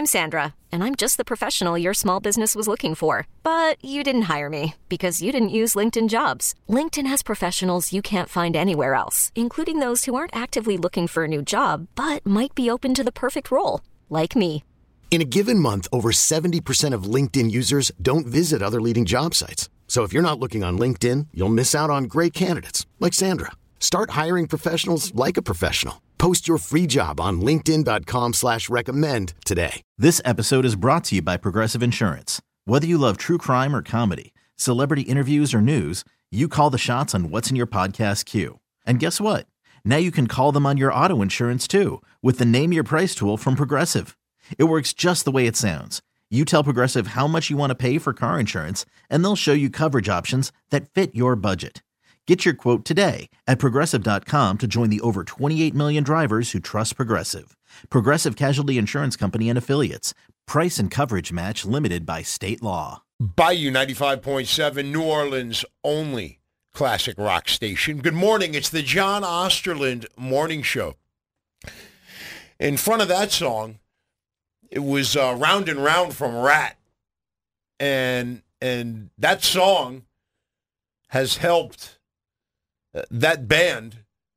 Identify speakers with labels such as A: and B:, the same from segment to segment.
A: I'm Sandra, and I'm just the professional your small business was looking for. But you didn't hire me because you didn't use LinkedIn Jobs. LinkedIn has professionals you can't find anywhere else, including those who aren't actively looking for a new job, but might be open to the perfect role, like me.
B: In a given month, over 70% of LinkedIn users don't visit other leading job sites. So if you're not looking on LinkedIn, you'll miss out on great candidates like Sandra. Start hiring professionals like a professional. Post your free job on linkedin.com/recommend today.
C: This episode is brought to you by Progressive Insurance. Whether you love true crime or comedy, celebrity interviews or news, you call the shots on what's in your podcast queue. And guess what? Now you can call them on your auto insurance too with the Name Your Price tool from Progressive. It works just the way it sounds. You tell Progressive how much you want to pay for car insurance, and they'll show you coverage options that fit your budget. Get your quote today at Progressive.com to join the over 28 million drivers who trust Progressive. Progressive Casualty Insurance Company and Affiliates. Price and coverage match limited by state law.
D: Bayou 95.7, New Orleans' only classic rock station. Good morning. It's the John Osterland Morning Show. In front of that song, it was Round and Round from Rat. And that song has helped that band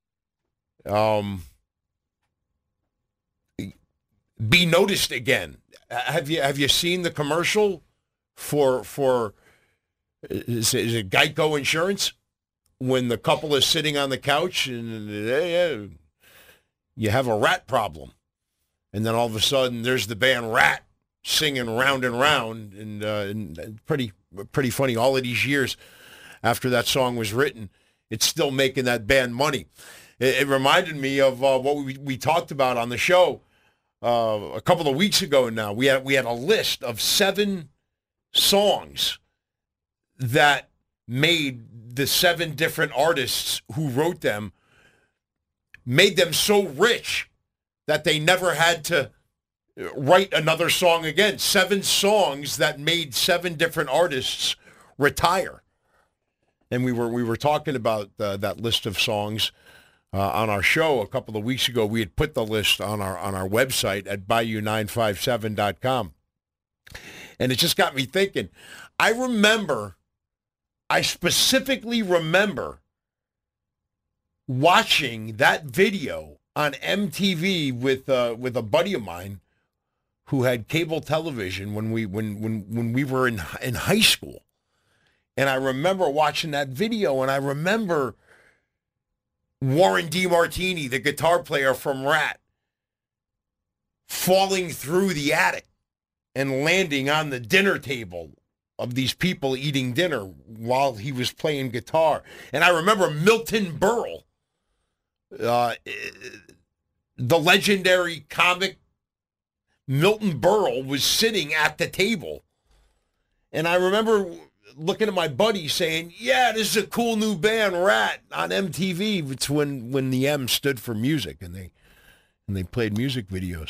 D: be noticed again. Have you seen the commercial for is it Geico Insurance when the couple is sitting on the couch and you have a rat problem, and then all of a sudden there's the band Rat singing Round and Round, and pretty funny. All of these years after that song was written, it's still making that band money. It reminded me of what we talked about on the show a couple of weeks ago. Now we had a list of 7 songs that made the 7 different artists who wrote them, made them so rich that they never had to write another song again. 7 songs that made 7 different artists retire. And we were talking about that list of songs on our show a couple of weeks ago. We had put the list on our website at bayou957.com. And it just got me thinking. I specifically remember watching that video on MTV with a buddy of mine who had cable television when we were in high school. And I remember watching that video, and I remember Warren DeMartini, the guitar player from Rat, falling through the attic and landing on the dinner table of these people eating dinner while he was playing guitar. And I remember Milton Berle, the legendary comic Milton Berle, was sitting at the table. And I remember looking at my buddy saying, yeah, this is a cool new band, Rat, on MTV. It's when the M stood for music, and they played music videos.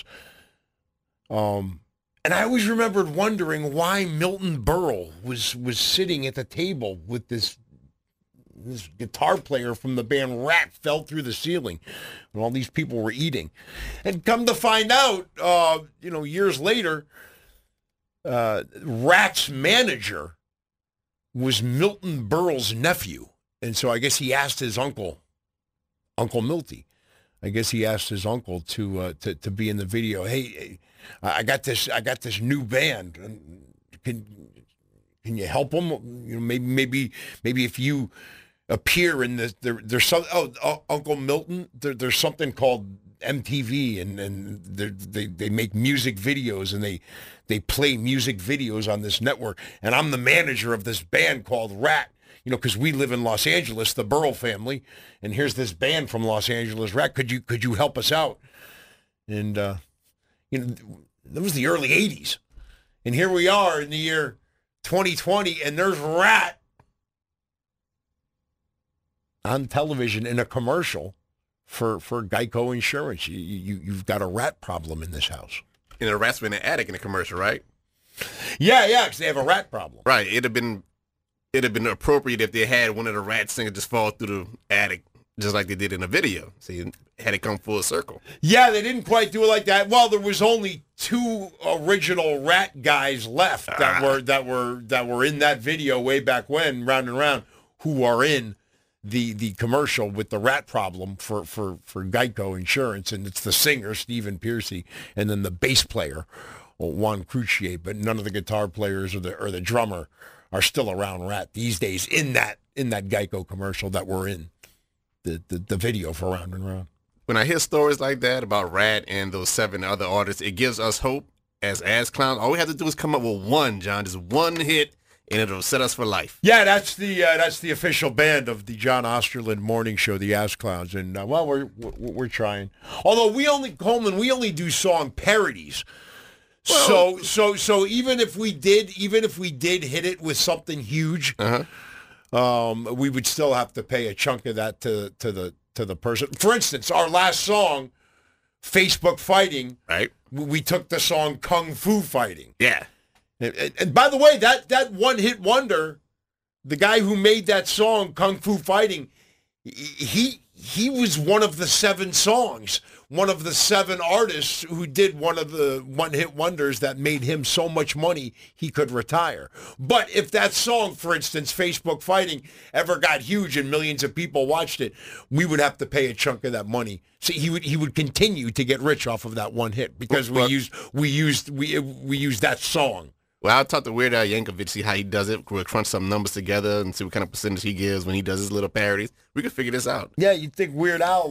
D: And I always remembered wondering why Milton Berle was sitting at the table with this guitar player from the band Rat fell through the ceiling when all these people were eating. And come to find out, years later, Rat's manager was Milton Berle's nephew. And so I guess he asked his Uncle Milty, I guess he asked his uncle to be in the video. Hey, I got this new band. Can you help them? Maybe if you appear in this, there's some. Uncle Milton, there's something called MTV, and they make music videos, and they play music videos on this network. And I'm the manager of this band called Rat. Because we live in Los Angeles, the Berle family, and here's this band from Los Angeles, Rat. Could you help us out? And that was the early '80s, and here we are in the year 2020, and there's Rat on television in a commercial for Geico Insurance. You've got a rat problem in this house.
E: And the rat's been in the attic in the commercial, right?
D: Yeah, because they have a rat problem.
E: Right. It'd have been appropriate if they had one of the rat singers just fall through the attic just like they did in the video. See, had it come full circle.
D: Yeah, they didn't quite do it like that. Well, there was only 2 original Rat guys left that were in that video way back when, Round and Round, who are in the commercial with the rat problem for Geico Insurance, and it's the singer Stephen Piercy, and then the bass player Juan Crucier, but none of the guitar players or the drummer are still around Rat these days in that Geico commercial that we're in the video for Round and Round.
E: When I hear stories like that about Rat and those 7 other artists, it gives us hope as clowns. All we have to do is come up with one, John, just one hit, and it'll set us for life.
D: Yeah, that's the official band of the John Osterland morning show, the Ass Clowns, and well, we're trying. Although we only do song parodies. Well, so even if we did hit it with something huge, we would still have to pay a chunk of that to the person. For instance, our last song, Facebook Fighting,
E: right?
D: We took the song Kung Fu Fighting.
E: Yeah.
D: And by the way, that one-hit wonder, the guy who made that song, Kung Fu Fighting, he was one of the 7 songs, one of the 7 artists who did one of the one-hit wonders that made him so much money he could retire. But if that song, for instance, Facebook Fighting, ever got huge and millions of people watched it, we would have to pay a chunk of that money. So he would continue to get rich off of that one hit because we used that song.
E: Well, I'll talk to Weird Al Yankovic, see how he does it. We'll crunch some numbers together and see what kind of percentage he gives when he does his little parodies. We can figure this out.
D: Yeah, you'd think Weird Al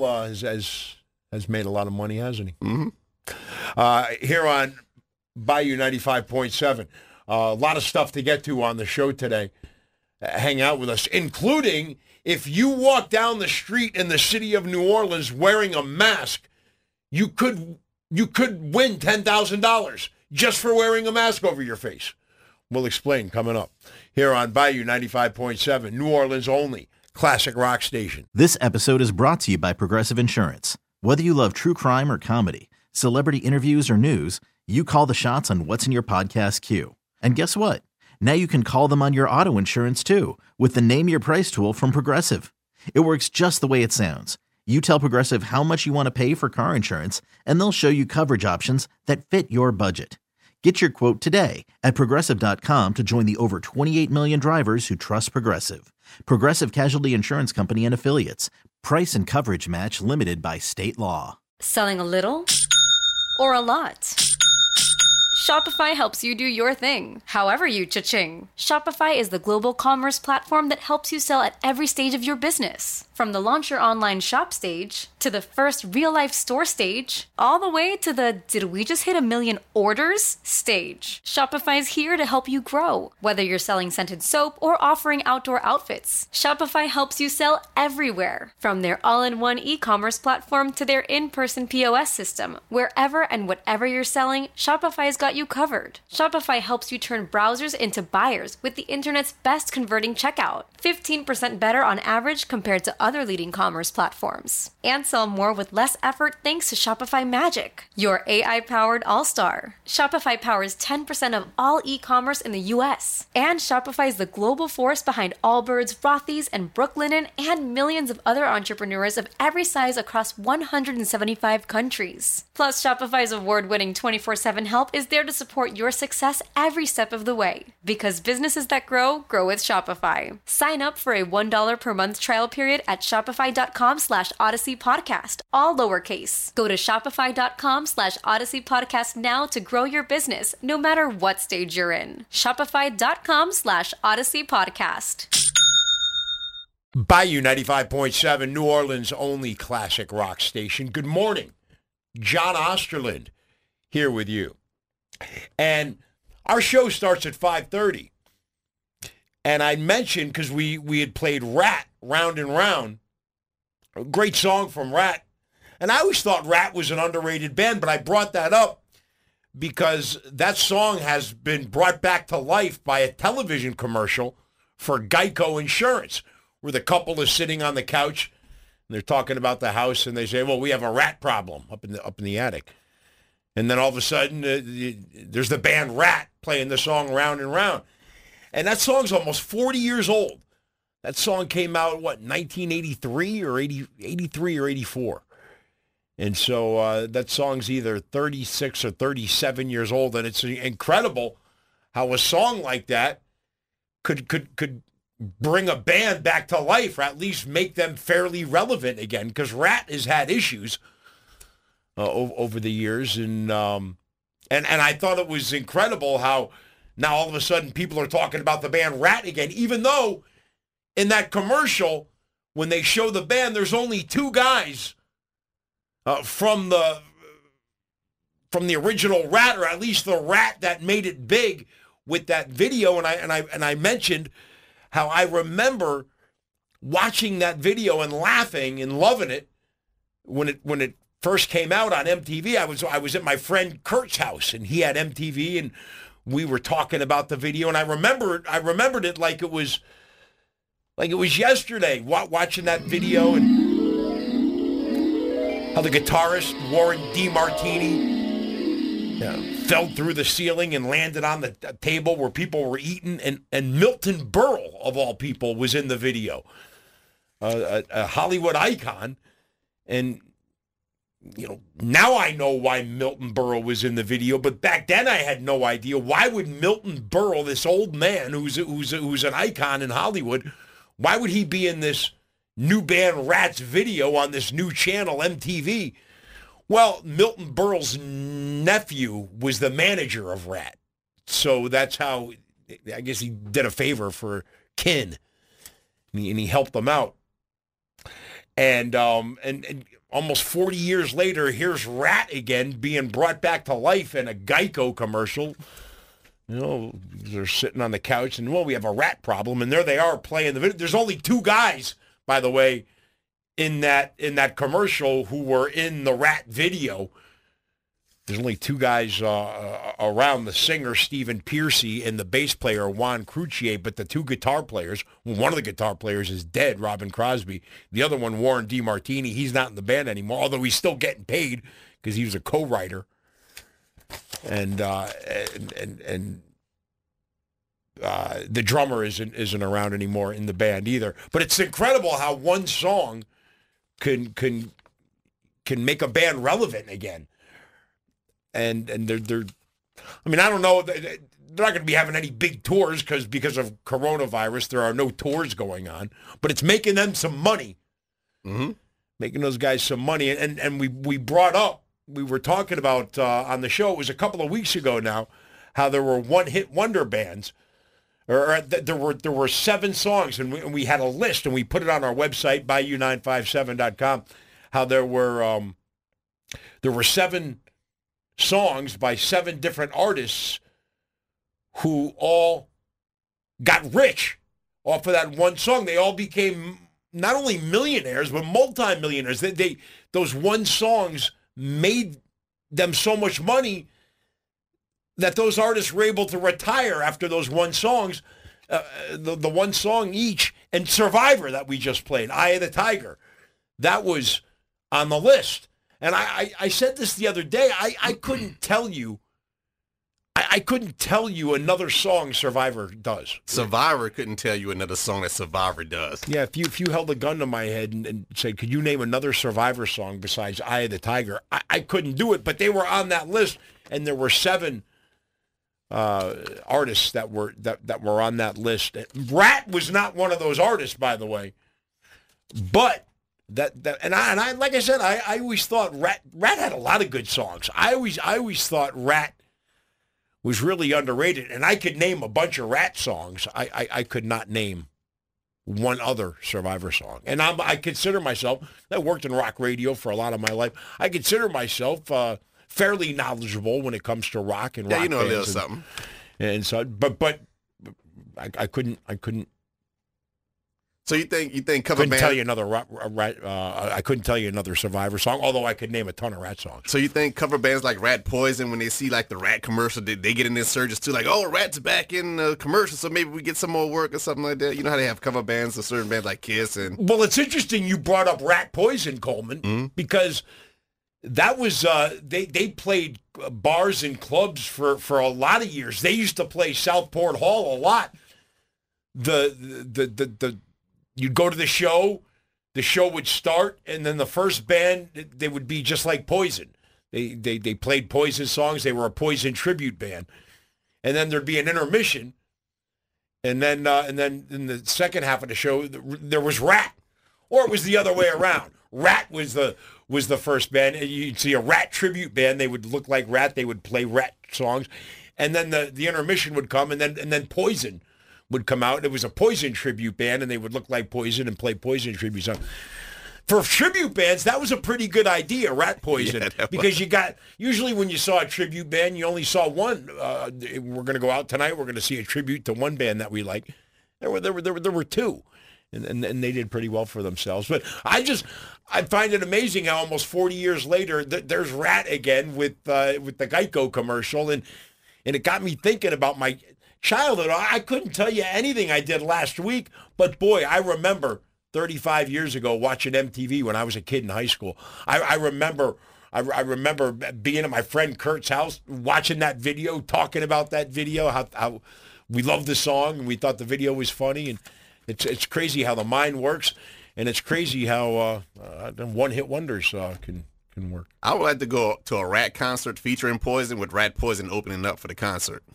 D: has made a lot of money, hasn't he?
E: Mm-hmm.
D: Here on Bayou 95.7, a lot of stuff to get to on the show today. Hang out with us, including if you walk down the street in the city of New Orleans wearing a mask, you could win $10,000. Just for wearing a mask over your face. We'll explain coming up here on Bayou 95.7, New Orleans only, classic rock station.
C: This episode is brought to you by Progressive Insurance. Whether you love true crime or comedy, celebrity interviews or news, you call the shots on what's in your podcast queue. And guess what? Now you can call them on your auto insurance too with the Name Your Price tool from Progressive. It works just the way it sounds. You tell Progressive how much you want to pay for car insurance, and they'll show you coverage options that fit your budget. Get your quote today at Progressive.com to join the over 28 million drivers who trust Progressive. Progressive Casualty Insurance Company and Affiliates. Price and coverage match limited by state law.
F: Selling a little or a lot? Shopify helps you do your thing, however you cha-ching. Shopify is the global commerce platform that helps you sell at every stage of your business. From the launch your online shop stage, to the first real-life store stage, all the way to the did we just hit 1 million orders stage. Shopify's here to help you grow. Whether you're selling scented soap or offering outdoor outfits, Shopify helps you sell everywhere. From their all-in-one e-commerce platform to their in-person POS system, wherever and whatever you're selling, Shopify's got you covered. Shopify helps you turn browsers into buyers with the internet's best converting checkout. 15% better on average compared to other leading commerce platforms. And sell more with less effort thanks to Shopify Magic, your AI-powered all-star. Shopify powers 10% of all e-commerce in the U.S. And Shopify is the global force behind Allbirds, Rothy's, and Brooklinen, and millions of other entrepreneurs of every size across 175 countries. Plus, Shopify's award-winning 24/7 help is there to support your success every step of the way. Because businesses that grow, grow with Shopify. Sign up for a $1 per month trial period at shopify.com/Odyssey Podcast, all lowercase. Go to shopify.com/Odyssey Podcast now to grow your business, no matter what stage you're in. Shopify.com/Odyssey Podcast.
D: Bayou 95.7, New Orleans only classic rock station. Good morning. John Osterland here with you. And our show starts at 5:30. And I mentioned, because we had played Rat, Round and Round, a great song from Rat. And I always thought Rat was an underrated band, but I brought that up because that song has been brought back to life by a television commercial for Geico Insurance, where the couple is sitting on the couch and they're talking about the house, and they say, well, we have a rat problem up in the attic. And then all of a sudden, there's the band Rat playing the song Round and Round. And that song's almost 40 years old. That song came out, 1983 or 83 or 84. And so that song's either 36 or 37 years old, and it's incredible how a song like that could bring a band back to life, or at least make them fairly relevant again, because Rat has had issues over the years, and I thought it was incredible how now all of a sudden people are talking about the band Rat again, even though in that commercial when they show the band, there's only two guys from the original Rat, or at least the Rat that made it big with that video, and I mentioned how I remember watching that video and laughing and loving it when it first came out on MTV. I was at my friend Kurt's house, and he had MTV, and we were talking about the video, and I remembered it like it was yesterday, watching that video, and how the guitarist Warren DeMartini fell through the ceiling and landed on the table where people were eating, and Milton Berle, of all people, was in the video, a Hollywood icon. And now I know why Milton Berle was in the video, but back then I had no idea. Why would Milton Berle, this old man who's an icon in Hollywood, why would he be in this new band Rat's video on this new channel, MTV? Well, Milton Berle's nephew was the manager of Rat. So that's how, I guess he did a favor for Ken, and he helped them out. And almost 40 years later, here's Rat again being brought back to life in a Geico commercial. They're sitting on the couch, and, we have a rat problem, and there they are playing the video. There's only two guys, by the way, in that commercial who were in the Rat video. There's only two guys around, the singer Stephen Pearcy and the bass player Juan Croucier, but the two guitar players, one of the guitar players is dead, Robin Crosby. The other one, Warren DeMartini, he's not in the band anymore, although he's still getting paid because he was a co-writer. And the drummer isn't around anymore in the band either. But it's incredible how one song can make a band relevant again. And they're I mean, I don't know, they're not going to be having any big tours because of coronavirus. There are no tours going on, but it's making them some money. Mm-hmm. Making those guys some money. And we brought up, we were talking about on the show, it was a couple of weeks ago now, how there were one-hit wonder bands. There were 7 songs, and we had a list, and we put it on our website, Bayou957.com, how there were 7 songs by 7 different artists who all got rich off of that one song. They all became not only millionaires, but multi-millionaires. Those one songs made them so much money that those artists were able to retire after those one songs, the one song each. And Survivor that we just played, Eye of the Tiger, that was on the list. And I said this the other day, I couldn't tell you, I couldn't tell you another song Survivor does.
E: Survivor couldn't tell you another song that Survivor does. Yeah,
D: if you held a gun to my head and said, could you name another Survivor song besides Eye of the Tiger? I couldn't do it, but they were on that list, and there were 7 artists that were on that list. Rat was not one of those artists, by the way, but and I like I said, I always thought Rat had a lot of good songs. I always thought Rat was really underrated, and I could name a bunch of Rat songs. I could not name one other Survivor song, and I consider myself, I worked in rock radio for a lot of my life. I consider myself fairly knowledgeable when it comes to rock and rock.
E: Yeah, you know a little something.
D: And so, but I couldn't.
E: So you think cover band?
D: Tell you another I couldn't tell you another Survivor song, although I could name a ton of Rat songs.
E: So you think cover bands like Rat Poison, when they see like the Rat commercial, they get an insurgence too, like, oh, Rat's back in the commercial, so maybe we get some more work or something like that. You know how they have cover bands, a certain bands like Kiss and.
D: Well, it's interesting you brought up Rat Poison, Coleman, because that was they played bars and clubs for a lot of years. They used to play Southport Hall a lot. The you'd go to the show would start, and then the first band, they would be just like Poison. They played Poison songs. They were a Poison tribute band. And then there'd be an intermission, and then in the second half of the show, there was Rat. Or it was the other way around. Rat was the first band. You'd see a Rat tribute band. They would look like Rat. They would play Rat songs. And then the intermission would come, and then Poison would come out. It was a Poison tribute band, and they would look like Poison and play Poison tribute songs. For tribute bands, that was a pretty good idea, Rat Poison, because you got, usually when you saw a tribute band, you only saw one. We're going to go out tonight. We're going to see a tribute to one band that we like. There were two, and they did pretty well for themselves. But I find it amazing how almost 40 years later, there's Rat again with the Geico commercial, and it got me thinking about my childhood. I couldn't tell you anything I did last week, but boy, I remember 35 years ago watching MTV when I was a kid in high school. I remember being at my friend Kurt's house, watching that video, talking about that video, how we loved the song and we thought the video was funny. And it's crazy how the mind works, and it's crazy how one-hit wonders can work.
E: I would like to go to a Rat concert featuring Poison with Rat Poison opening up for the concert.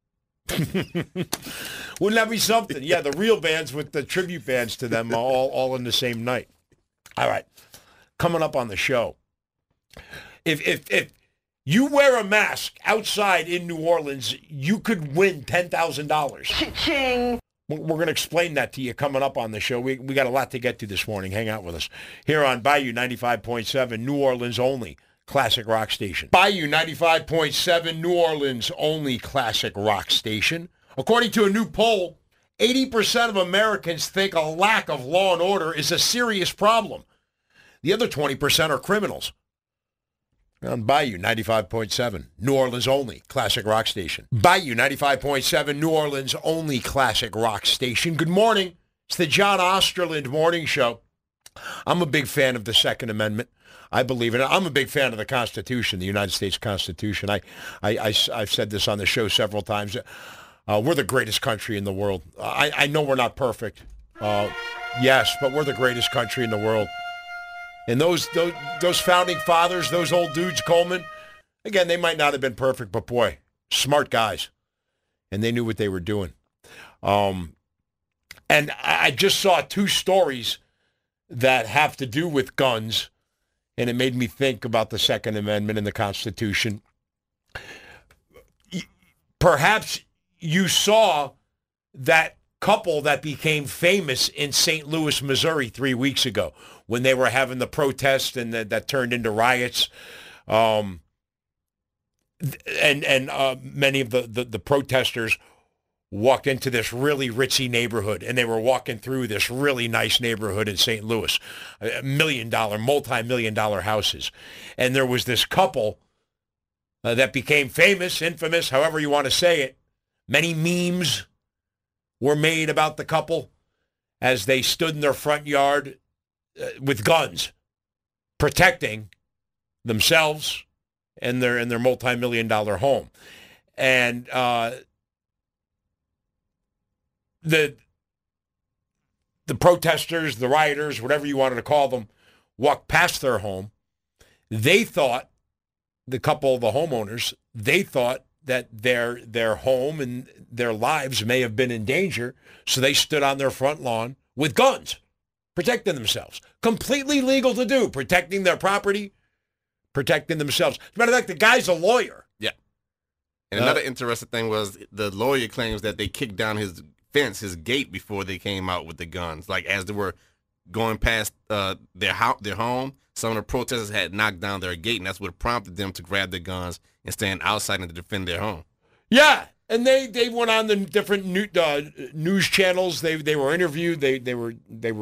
D: Wouldn't that be something? Yeah, the real bands with the tribute bands to them all in the same night. All right, coming up on the show. If you wear a mask outside in New Orleans, you could win $10,000. Cha-ching! We're going to explain that to you coming up on the show. We got a lot to get to this morning. Hang out with us here on Bayou 95.7, New Orleans only. Classic rock station. Bayou 95.7, New Orleans only classic rock station. According to a new poll, 80% of Americans think a lack of law and order is a serious problem. The other 20% are criminals. On Bayou 95.7, New Orleans only classic rock station. Bayou 95.7, New Orleans only classic rock station. Good morning. It's the John Osterland Morning Show. I'm a big fan of the Second Amendment. I believe in it. I'm a big fan of the Constitution, the United States Constitution. I've said this on the show several times. We're the greatest country in the world. I know we're not perfect. Yes, but we're the greatest country in the world. And those founding fathers, those old dudes, Coleman, again, they might not have been perfect, but boy, smart guys. And they knew what they were doing. And I just saw two stories that have to do with guns. And it made me think about the Second Amendment and the Constitution. Perhaps you saw that couple that became famous in St. Louis, Missouri 3 weeks ago when they were having the protest and that turned into riots. And many of the protesters walked into this really ritzy neighborhood, and they were walking through this really nice neighborhood in St. Louis, multi-million-dollar houses. And there was this couple that became famous, infamous, however you want to say it. Many memes were made about the couple as they stood in their front yard with guns, protecting themselves and their multi-million-dollar home. And the protesters, the rioters, whatever you wanted to call them, walked past their home. They thought, the couple, the homeowners, they thought that their home and their lives may have been in danger, so they stood on their front lawn with guns, protecting themselves. Completely legal to do, protecting their property, protecting themselves. As a matter of fact, the guy's a lawyer.
E: Yeah. And another interesting thing was the lawyer claims that they kicked down his fence, his gate, before they came out with the guns. Like as they were going past their home, some of the protesters had knocked down their gate, and that's what prompted them to grab their guns and stand outside and to defend their home.
D: Yeah, and they went on the different news channels. They were interviewed. They were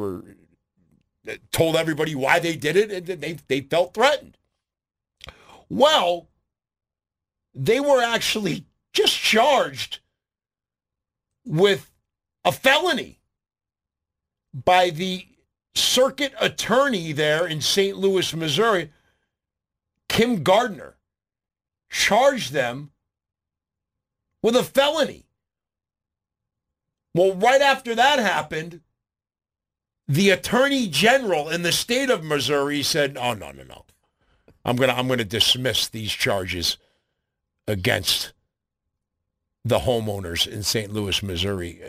D: told everybody why they did it, and they felt threatened. Well, they were actually just charged with a felony by the circuit attorney there in St. Louis, Missouri. Kim Gardner charged them with a felony. Well, right after that happened, The attorney general in the state of Missouri said, "Oh, no. I'm gonna dismiss these charges against the homeowners in St. Louis, Missouri."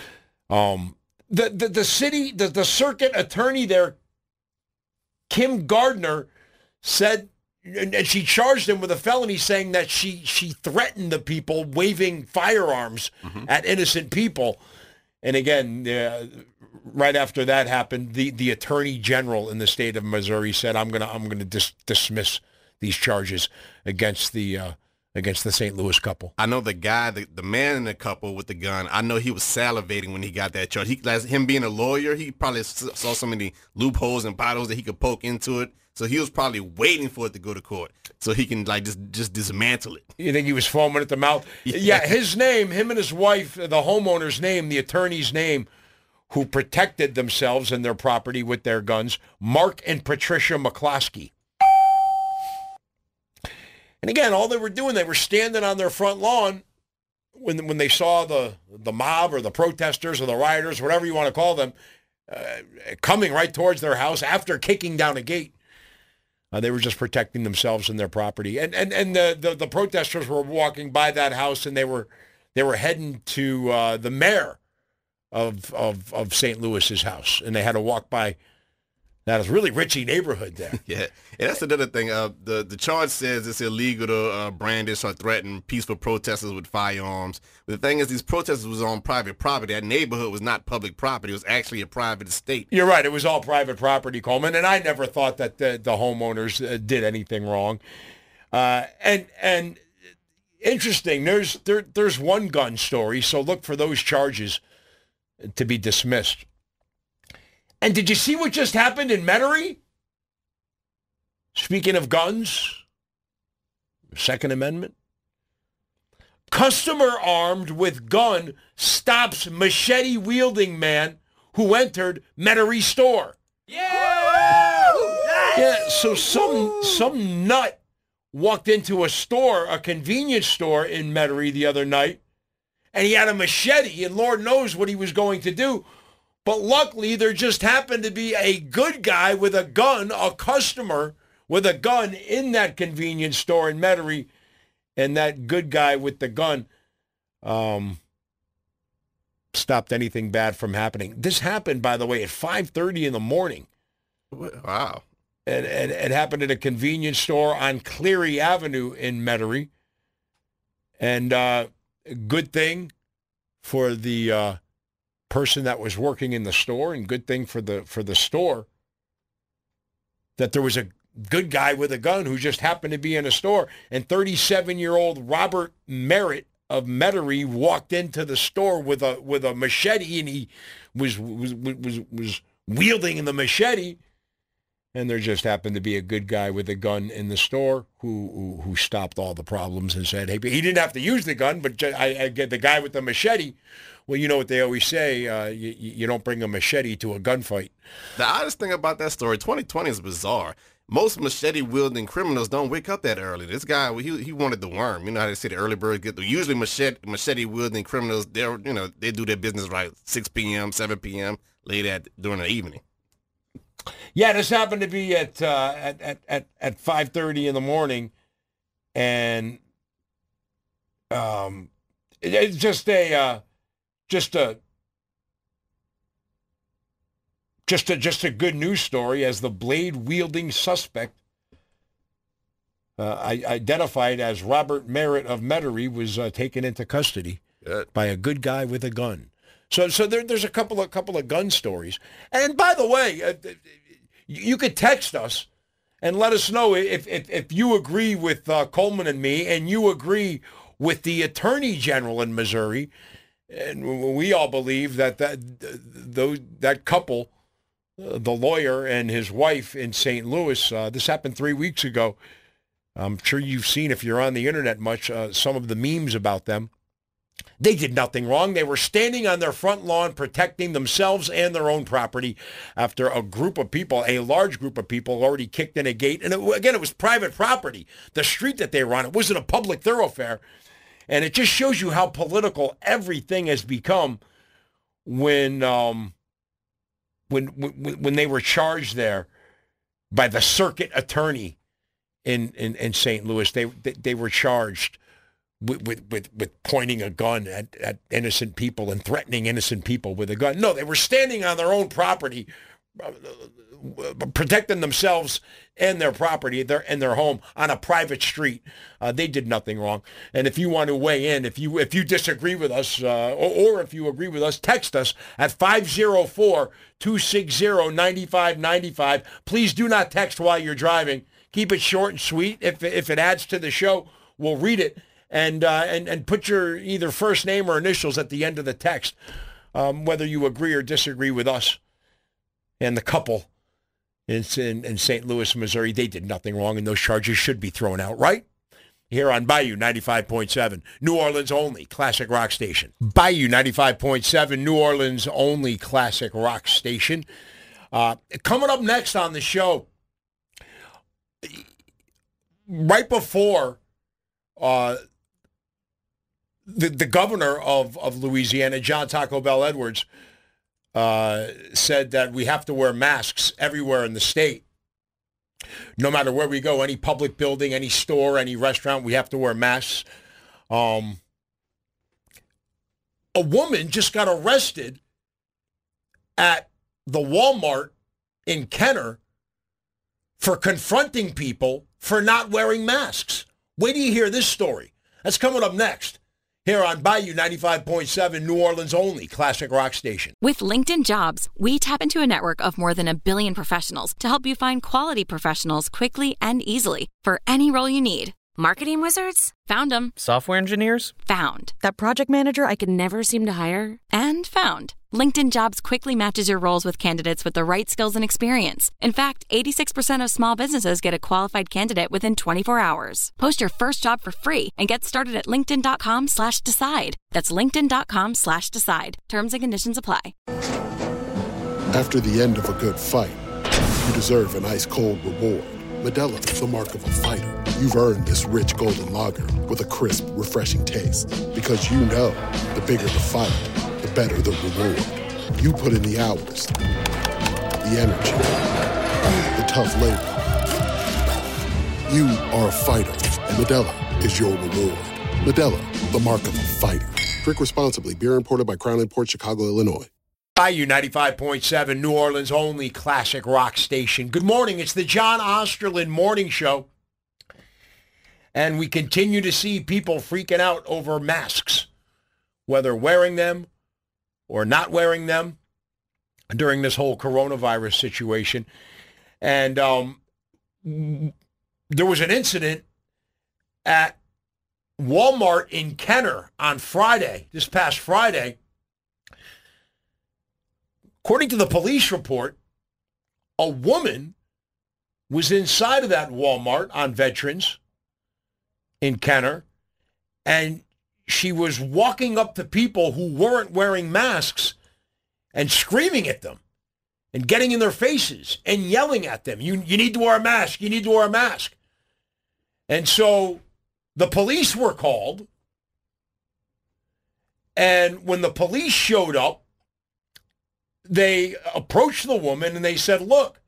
D: The circuit attorney there, Kim Gardner, said, and she charged him with a felony, saying that she threatened the people waving firearms at innocent people. And again, right after that happened, the attorney general in the state of Missouri said, "I'm gonna dismiss these charges against the St. Louis couple."
E: I know the guy, the man in the couple with the gun. I know he was salivating when he got that charge. Him being a lawyer, he probably saw so many loopholes and potholes that he could poke into it. So he was probably waiting for it to go to court so he can just dismantle it.
D: You think he was foaming at the mouth? Yeah, his name, him and his wife, the homeowner's name, the attorney's name, who protected themselves and their property with their guns, Mark and Patricia McCloskey. And again, all they were doing, they were standing on their front lawn when they saw the mob or the protesters or the rioters, whatever you want to call them, coming right towards their house after kicking down a gate. They were just protecting themselves and their property. And the protesters were walking by that house, and they were heading to the mayor of St. Louis's house, and they had to walk by that really richy neighborhood there.
E: Yeah, and that's another thing. The charge says it's illegal to brandish or threaten peaceful protesters with firearms. But the thing is, these protesters was on private property. That neighborhood was not public property. It was actually a private estate.
D: You're right. It was all private property, Coleman, and I never thought that the homeowners did anything wrong. And interesting, there's one gun story, so look for those charges to be dismissed. And did you see what just happened in Metairie? Speaking of guns, Second Amendment. Customer armed with gun stops machete-wielding man who entered Metairie store. Yeah, so some nut walked into a store, a convenience store in Metairie the other night, and he had a machete, and Lord knows what he was going to do. But luckily, there just happened to be a good guy with a gun, a customer with a gun in that convenience store in Metairie, and that good guy with the gun stopped anything bad from happening. This happened, by the way, at 5:30 in the morning.
E: Wow.
D: And it happened at a convenience store on Cleary Avenue in Metairie. And good thing for the person that was working in the store, and good thing for the store that there was a good guy with a gun who just happened to be in a store. And 37-year-old Robert Merritt of Metairie walked into the store with a machete, and he was wielding the machete. And there just happened to be a good guy with a gun in the store who stopped all the problems and said, hey, he didn't have to use the gun, but I get the guy with the machete. Well, you know what they always say, you don't bring a machete to a gunfight.
E: The oddest thing about that story, 2020 is bizarre. Most machete-wielding criminals don't wake up that early. This guy, he wanted the worm. You know how they say the early bird get the. Usually machete-wielding criminals, they do their business right 6 p.m., 7 p.m., during the evening.
D: Yeah, this happened to be at 5:30 in the morning, and it's just a good news story, as the blade-wielding suspect, identified as Robert Merritt of Metairie, was taken into custody by a good guy with a gun. So there's a couple of gun stories. And by the way, you could text us and let us know if you agree with Coleman and me, and you agree with the Attorney General in Missouri. And we all believe that couple, the lawyer and his wife in St. Louis, this happened 3 weeks ago. I'm sure you've seen, if you're on the internet much, some of the memes about them. They did nothing wrong. They were standing on their front lawn protecting themselves and their own property after a large group of people already kicked in a gate. And it was private property. The street that they were on, it wasn't a public thoroughfare. And it just shows you how political everything has become when when they were charged there by the circuit attorney in St. Louis, they were charged with pointing a gun at innocent people and threatening innocent people with a gun. No, they were standing on their own property, protecting themselves and their property and their home on a private street. They did nothing wrong. And if you want to weigh in, if you disagree with us, or if you agree with us, text us at 504-260-9595. Please do not text while you're driving. Keep it short and sweet. If it adds to the show, we'll read it. And put your either first name or initials at the end of the text, whether you agree or disagree with us. And the couple in St. Louis, Missouri, they did nothing wrong, and those charges should be thrown out, right? Here on Bayou 95.7, New Orleans only classic rock station. Bayou 95.7, New Orleans only classic rock station. Coming up next on the show, right before the governor of Louisiana, John Taco Bell Edwards, said that we have to wear masks everywhere in the state. No matter where we go, any public building, any store, any restaurant, we have to wear masks. A woman just got arrested at the Walmart in Kenner for confronting people for not wearing masks. Wait till you hear this story. That's coming up next here on Bayou 95.7, New Orleans only classic rock station.
G: With LinkedIn Jobs, we tap into a network of more than 1 billion professionals to help you find quality professionals quickly and easily for any role you need.
H: Marketing wizards?
G: Found them.
I: Software engineers?
G: Found.
H: That project manager I could never seem to hire?
G: And found. LinkedIn Jobs quickly matches your roles with candidates with the right skills and experience. In fact, 86% of small businesses get a qualified candidate within 24 hours. Post your first job for free and get started at linkedin.com/decide. That's linkedin.com/decide. Terms and conditions apply.
J: After the end of a good fight, you deserve an ice-cold reward. Modelo is the mark of a fighter. You've earned this rich golden lager with a crisp, refreshing taste. Because you know, the bigger the fight, the better the reward. You put in the hours, the energy, the tough labor. You are a fighter, and Modelo is your reward. Modelo, the mark of a fighter. Drink responsibly. Beer imported by Crown Imports, Chicago, Illinois.
D: Bayou 95.7, New Orleans only classic rock station. Good morning. It's the John Osterlin Morning Show. And we continue to see people freaking out over masks, whether wearing them or not wearing them during this whole coronavirus situation. And there was an incident at Walmart in Kenner on Friday, this past Friday. According to the police report, a woman was inside of that Walmart on Veterans in Kenner, and she was walking up to people who weren't wearing masks and screaming at them and getting in their faces and yelling at them. You need to wear a mask. You need to wear a mask. And so the police were called, and when the police showed up, they approached the woman and they said, look,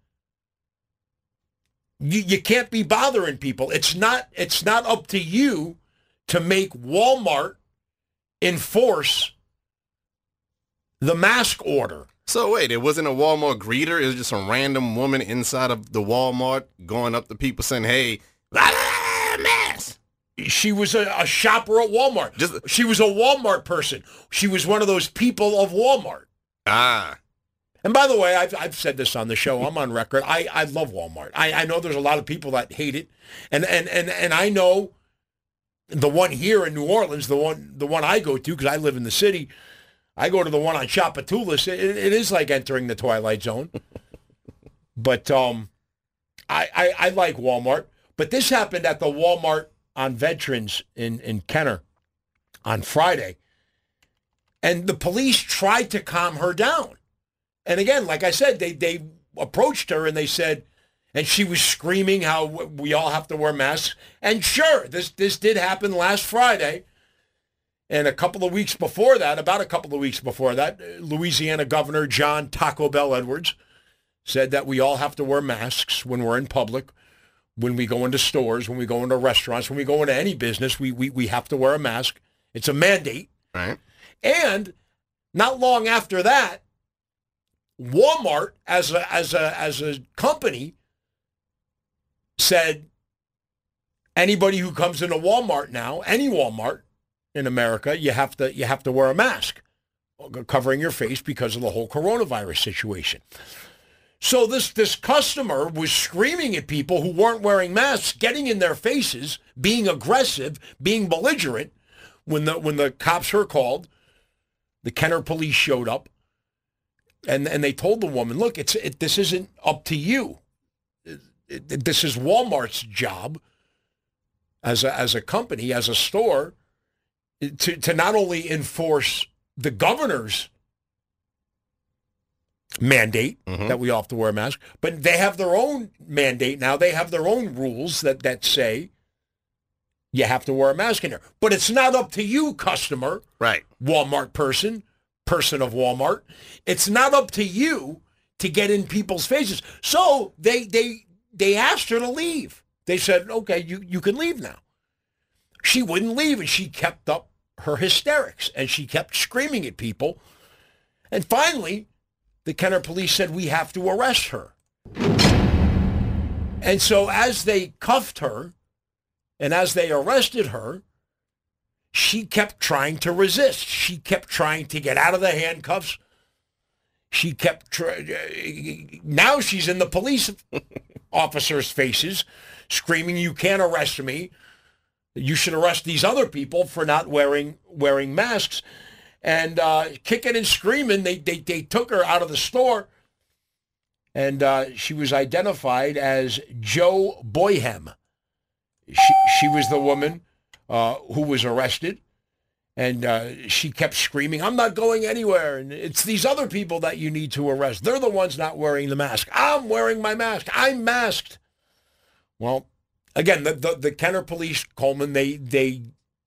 D: you can't be bothering people. It's not up to you to make Walmart enforce the mask order.
E: So wait, it wasn't a Walmart greeter. It was just a random woman inside of the Walmart going up to people saying, hey, mask.
D: She was a shopper at Walmart. She was a Walmart person. She was one of those people of Walmart.
E: Ah.
D: And by the way, I've said this on the show. I'm on record. I love Walmart. I know there's a lot of people that hate it. And I know the one here in New Orleans, the one I go to, because I live in the city, I go to the one on Chapatoulas. It is like entering the Twilight Zone. But I like Walmart. But this happened at the Walmart on Veterans in Kenner on Friday. And the police tried to calm her down. And again, like I said, they approached her and they said, and she was screaming how we all have to wear masks. And sure, this did happen last Friday. And about a couple of weeks before that, Louisiana Governor John Taco Bell Edwards said that we all have to wear masks when we're in public, when we go into stores, when we go into restaurants, when we go into any business, we have to wear a mask. It's a mandate.
E: Right.
D: And not long after that, Walmart as a company said anybody who comes into Walmart now, any Walmart in America, you have to wear a mask covering your face because of the whole coronavirus situation. So this customer was screaming at people who weren't wearing masks, getting in their faces, being aggressive, being belligerent. When the cops were called, the Kenner police showed up, and they told the woman, look, this isn't up to you. This is Walmart's job as a company, as a store, to not only enforce the governor's mandate that we all have to wear a mask, but they have their own mandate now. They have their own rules that say you have to wear a mask in there. But it's not up to you, customer,
E: right?
D: Walmart person of Walmart. It's not up to you to get in people's faces. So they asked her to leave. They said, okay, you can leave now. She wouldn't leave, and she kept up her hysterics, and she kept screaming at people. And finally, the Kenner police said, we have to arrest her. And so as they cuffed her and as they arrested her, she kept trying to resist. She kept trying to get out of the handcuffs. She kept now she's in the police officers' faces screaming, you can't arrest me. You should arrest these other people for not wearing masks. And kicking and screaming, they took her out of the store. And she was identified as Joe Boyhem. She was the woman who was arrested. And she kept screaming, I'm not going anywhere. And it's these other people that you need to arrest. They're the ones not wearing the mask. I'm wearing my mask. I'm masked. Well, again, the Kenner police, Coleman, they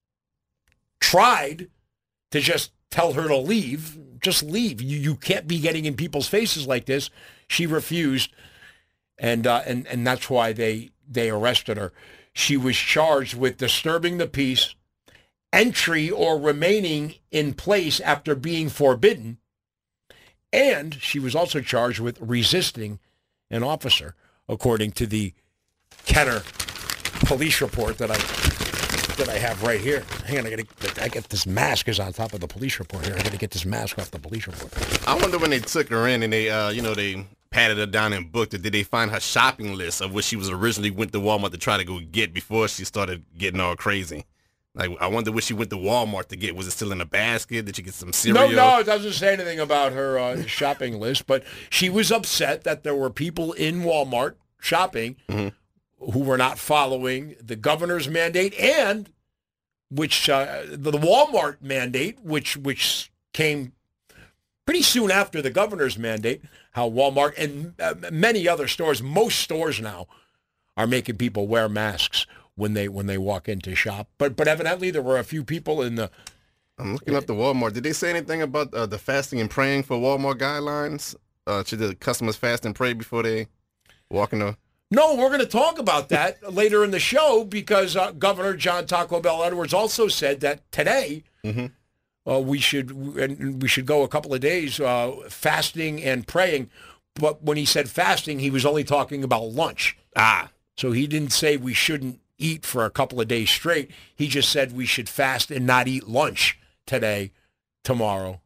D: tried to just tell her to leave. Just leave. You can't be getting in people's faces like this. She refused, and that's why they arrested her. She was charged with disturbing the peace, entry or remaining in place after being forbidden, and she was also charged with resisting an officer, according to the Kenner police report that I have right here. Hang on, I get this mask is on top of the police report here. I got to get this mask off the police report.
E: I wonder when they took her in and they they patted her down and booked her, did they find her shopping list of what she was originally went to Walmart to try to go get before she started getting all crazy? Like, I wonder what she went to Walmart to get. Was it still in a basket? Did she get some cereal?
D: No, it doesn't say anything about her shopping list, but she was upset that there were people in Walmart shopping who were not following the governor's mandate and which the Walmart mandate, which came pretty soon after the governor's mandate, how Walmart and many other stores, most stores now, are making people wear masks when they walk into shop. But evidently there were a few people in the...
E: I'm looking up the Walmart. Did they say anything about the fasting and praying for Walmart guidelines? Should the customers fast and pray before they walk in the...
D: No, we're going to talk about that later in the show because Governor John Taco Bell Edwards also said that today we should go a couple of days fasting and praying. But when he said fasting, he was only talking about lunch. So he didn't say we shouldn't eat for a couple of days straight. He just said we should fast and not eat lunch today, tomorrow.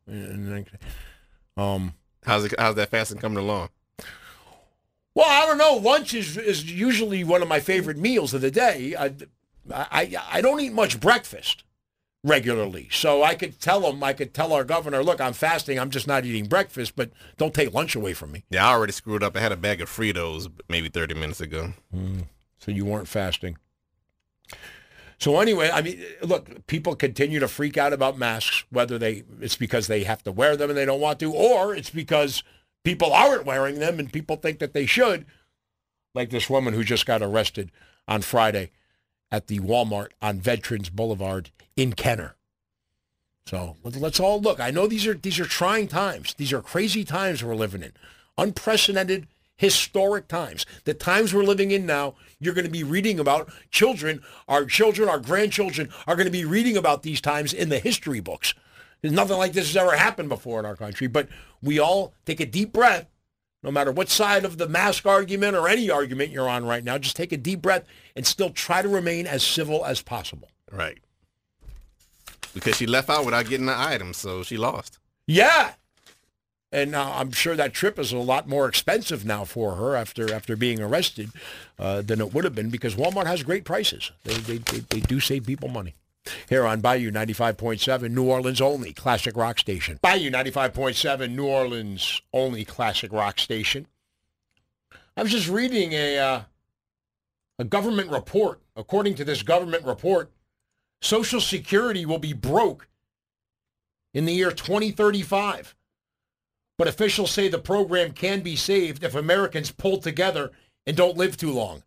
E: How's that fasting coming along?
D: Well, I don't know. Lunch is usually one of my favorite meals of the day. I don't eat much breakfast regularly. So I could tell our governor, look, I'm fasting. I'm just not eating breakfast, but don't take lunch away from me.
E: Yeah, I already screwed up. I had a bag of Fritos maybe 30 minutes ago.
D: So you weren't fasting. So anyway, I mean, look, people continue to freak out about masks, whether it's because they have to wear them and they don't want to, or it's because people aren't wearing them and people think that they should, like this woman who just got arrested on Friday at the Walmart on Veterans Boulevard in Kenner. So let's all look. I know these are trying times. These are crazy times we're living in. Unprecedented, historic times. The times we're living in now, you're going to be reading about our grandchildren are going to be reading about these times in the history books. There's nothing like this has ever happened before in our country, but we all take a deep breath, no matter what side of the mask argument or any argument you're on right now, just take a deep breath and still try to remain as civil as possible.
E: Right. Because she left out without getting the items, so she lost.
D: Yeah. And I'm sure that trip is a lot more expensive now for her after being arrested than it would have been, because Walmart has great prices. They do save people money. Here on Bayou 95.7, New Orleans only classic rock station. Bayou 95.7, New Orleans only classic rock station. I was just reading a government report. According to this government report, Social Security will be broke in the year 2035. But officials say the program can be saved if Americans pull together and don't live too long.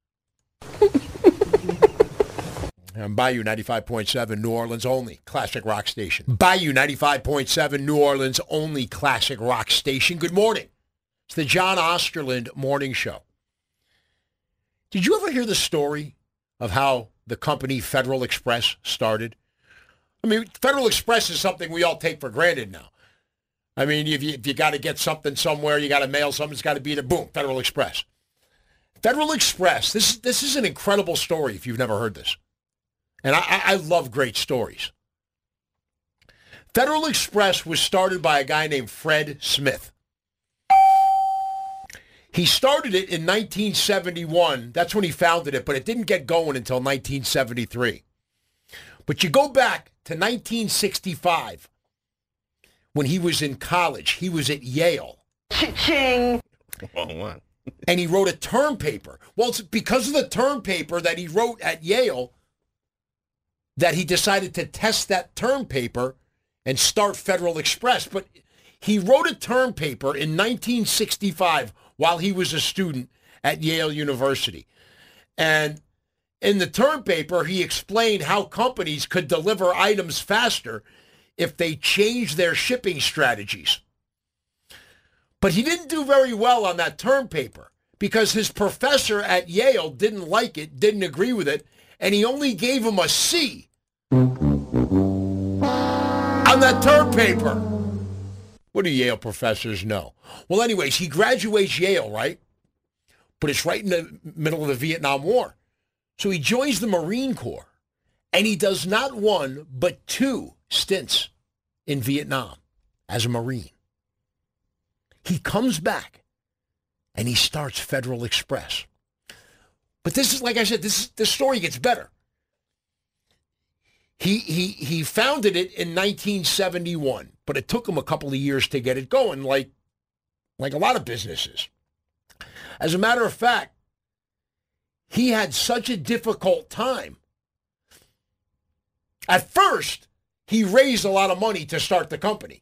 D: Bayou 95.7, New Orleans only classic rock station. Bayou 95.7, New Orleans only classic rock station. Good morning. It's the John Osterland Morning Show. Did you ever hear the story of how the company Federal Express started? I mean, Federal Express is something we all take for granted now. I mean, if you got to get something somewhere, you got to mail something, it's got to be there, boom, Federal Express. Federal Express, this is an incredible story if you've never heard this. And I love great stories. Federal Express was started by a guy named Fred Smith. He started it in 1971. That's when he founded it, but it didn't get going until 1973. But you go back to 1965 when he was in college. He was at Yale.
E: Cha-ching!
D: And he wrote a term paper. Well, it's because of the term paper that he wrote at Yale that he decided to test that term paper and start Federal Express. But he wrote a term paper in 1965 while he was a student at Yale University. And in the term paper, he explained how companies could deliver items faster if they changed their shipping strategies. But he didn't do very well on that term paper because his professor at Yale didn't like it, didn't agree with it, and he only gave him a C on that term paper. What do Yale professors know? Well, anyways, he graduates Yale, right? But it's right in the middle of the Vietnam War. So he joins the Marine Corps, and he does not one, but two stints in Vietnam as a Marine. He comes back, and he starts Federal Express. But this is, like I said, this story gets better. He founded it in 1971, but it took him a couple of years to get it going, like a lot of businesses. As a matter of fact, he had such a difficult time. At first, he raised a lot of money to start the company.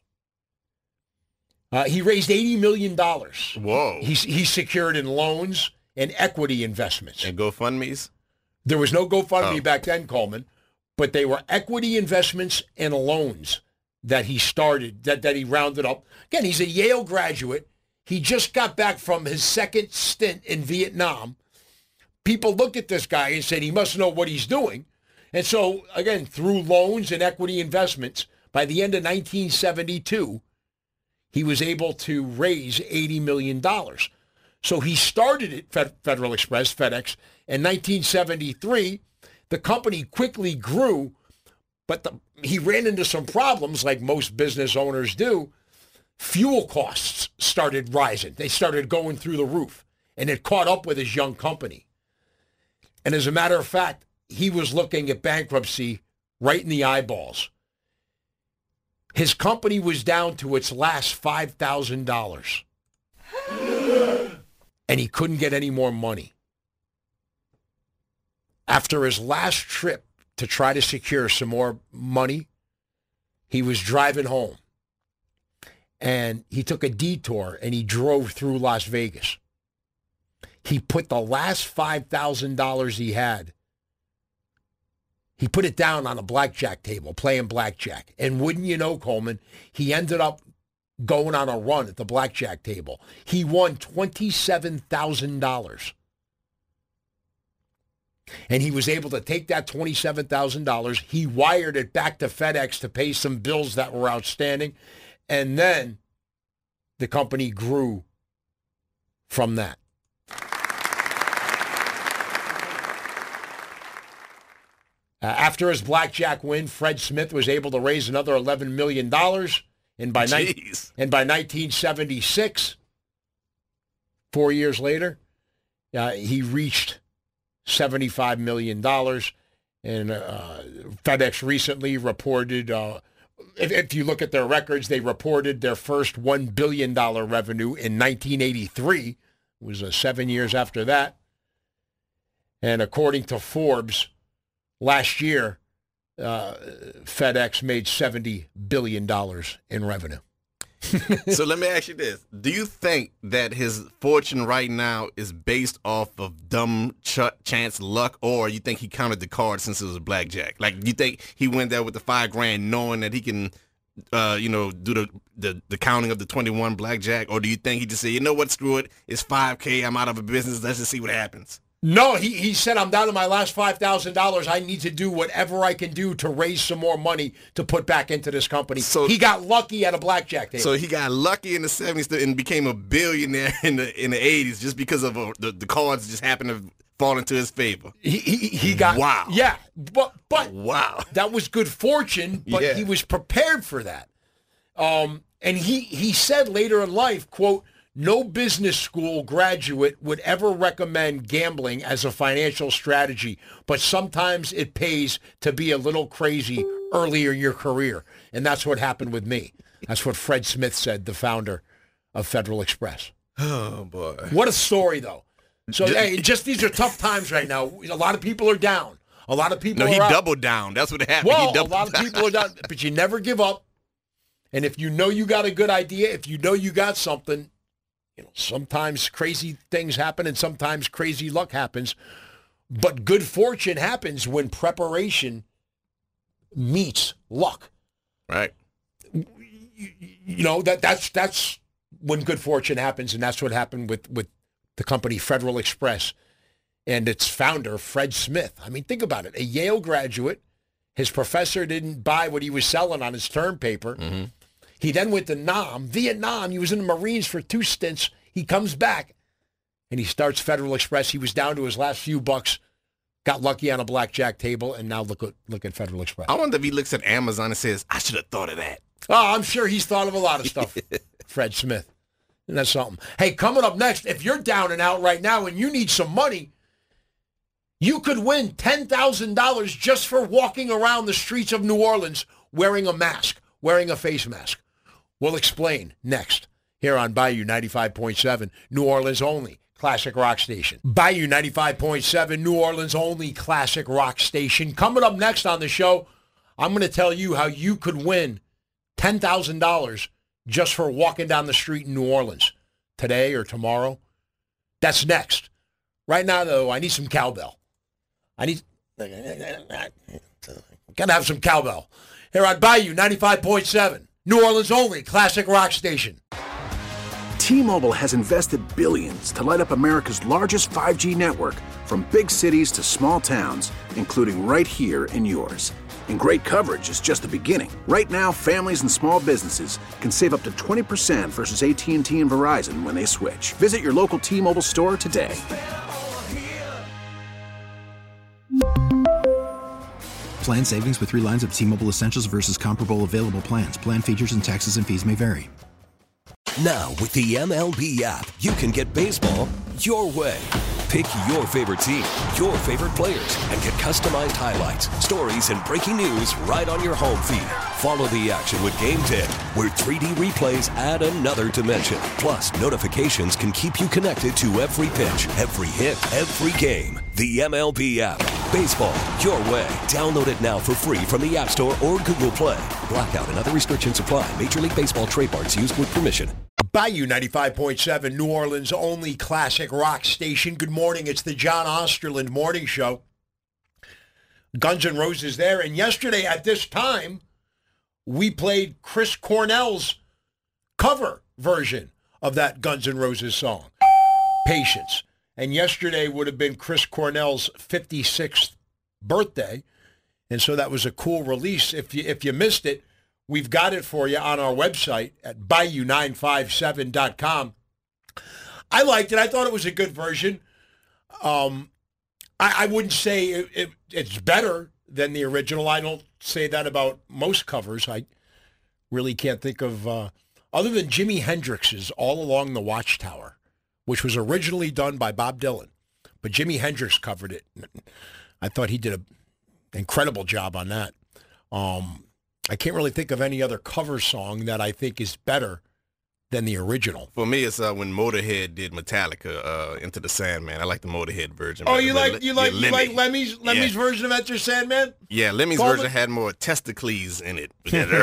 D: He raised $80 million.
E: Whoa.
D: He secured in loans and equity investments.
E: And GoFundMes?
D: There was no GoFundMe back then, Coleman, but they were equity investments and loans that he started, that he rounded up. Again, he's a Yale graduate. He just got back from his second stint in Vietnam. People looked at this guy and said he must know what he's doing. And so, again, through loans and equity investments, by the end of 1972, he was able to raise $80 million. So he started at Federal Express, FedEx, in 1973. The company quickly grew, but he ran into some problems like most business owners do. Fuel costs started rising. They started going through the roof, and it caught up with his young company. And as a matter of fact, he was looking at bankruptcy right in the eyeballs. His company was down to its last $5,000. And he couldn't get any more money. After his last trip to try to secure some more money, he was driving home. And he took a detour and he drove through Las Vegas. He put the last $5,000 he had, He put it down on a blackjack table, playing blackjack. And wouldn't you know, Coleman, he ended up going on a run at the blackjack table. He won $27,000. And he was able to take that $27,000. He wired it back to FedEx to pay some bills that were outstanding. And then the company grew from that. After his blackjack win, Fred Smith was able to raise another $11 million. And by 1976, 4 years later, he reached $75 million. And FedEx recently reported, if you look at their records, they reported their first $1 billion revenue in 1983. It was 7 years after that. And according to Forbes, last year, FedEx made $70 billion in revenue.
E: So let me ask you this. Do you think that his fortune right now is based off of dumb chance luck, or you think he counted the cards since it was blackjack? Like, you think he went there with the $5,000 knowing that he can, do the counting of the 21 blackjack, or do you think he just said, you know what, screw it, it's $5,000, I'm out of a business, let's just see what happens?
D: No, he said, I'm down to my last $5,000. I need to do whatever I can do to raise some more money to put back into this company. So he got lucky at a blackjack table.
E: So he got lucky in the 70s and became a billionaire in the 80s just because of the cards just happened to fall into his favor.
D: He got...
E: Wow.
D: Yeah, but
E: wow.
D: That was good fortune, but he was prepared for that. And he said later in life, quote, no business school graduate would ever recommend gambling as a financial strategy, but sometimes it pays to be a little crazy earlier in your career. And that's what happened with me. That's what Fred Smith said, the founder of Federal Express.
E: Oh, boy.
D: What a story, though. So, hey, just these are tough times right now. A lot of people are down. A lot of people are
E: he
D: out.
E: Doubled down. That's what happened.
D: Well, a lot of people are down, but you never give up. And if you know you got a good idea, if you know you got something, sometimes crazy things happen and sometimes crazy luck happens, but good fortune happens when preparation meets luck.
E: Right.
D: That's when good fortune happens, and that's what happened with the company Federal Express and its founder, Fred Smith. I mean, think about it. A Yale graduate, his professor didn't buy what he was selling on his term paper. Mm-hmm. He then went to Vietnam. He was in the Marines for 2 stints. He comes back, and he starts Federal Express. He was down to his last few bucks, got lucky on a blackjack table, and now look at Federal Express.
E: I wonder if he looks at Amazon and says, I should have thought of that.
D: Oh, I'm sure he's thought of a lot of stuff, Fred Smith. And that's something. Hey, coming up next, if you're down and out right now and you need some money, you could win $10,000 just for walking around the streets of New Orleans wearing a mask, wearing a face mask. We'll explain next here on Bayou 95.7, New Orleans only classic rock station. Bayou 95.7, New Orleans only classic rock station. Coming up next on the show, I'm going to tell you how you could win $10,000 just for walking down the street in New Orleans today or tomorrow. That's next. Right now, though, I need some cowbell. Gotta have some cowbell. Here on Bayou 95.7. New Orleans only classic rock station.
I: T-Mobile has invested billions to light up America's largest 5G network, from big cities to small towns, including right here in yours. And great coverage is just the beginning. Right now, families and small businesses can save up to 20% versus AT&T and Verizon when they switch. Visit your local T-Mobile store today.
K: Plan savings with 3 lines of T-Mobile Essentials versus comparable available plans. Plan features and taxes and fees may vary.
L: Now, with the MLB app, you can get baseball your way. Pick your favorite team, your favorite players, and get customized highlights, stories, and breaking news right on your home feed. Follow the action with Game Tip, where 3D replays add another dimension. Plus, notifications can keep you connected to every pitch, every hit, every game. The MLB app. Baseball your way. Download it now for free from the App Store or Google Play. Blackout and other restrictions apply. Major League Baseball trademarks used with permission.
D: Bayou 95.7, New Orleans only classic rock station. Good morning. It's the John Osterland Morning Show. Guns N' Roses there. And yesterday at this time, we played Chris Cornell's cover version of that Guns N' Roses song, Patience. And yesterday would have been Chris Cornell's 56th birthday. And so that was a cool release. If you missed it, we've got it for you on our website at Bayou957.com. I liked it. I thought it was a good version. I wouldn't say it's better than the original. I don't say that about most covers. I really can't think of, other than Jimi Hendrix's All Along the Watchtower, which was originally done by Bob Dylan. But Jimi Hendrix covered it. I thought he did an incredible job on that. I can't really think of any other cover song that I think is better than the original.
E: For me, it's when Motorhead did Metallica, Into the Sandman. I like the Motorhead version.
D: Oh, you like Lemmy's version of Enter Sandman?
E: Yeah, Lemmy's version had more testicles in it.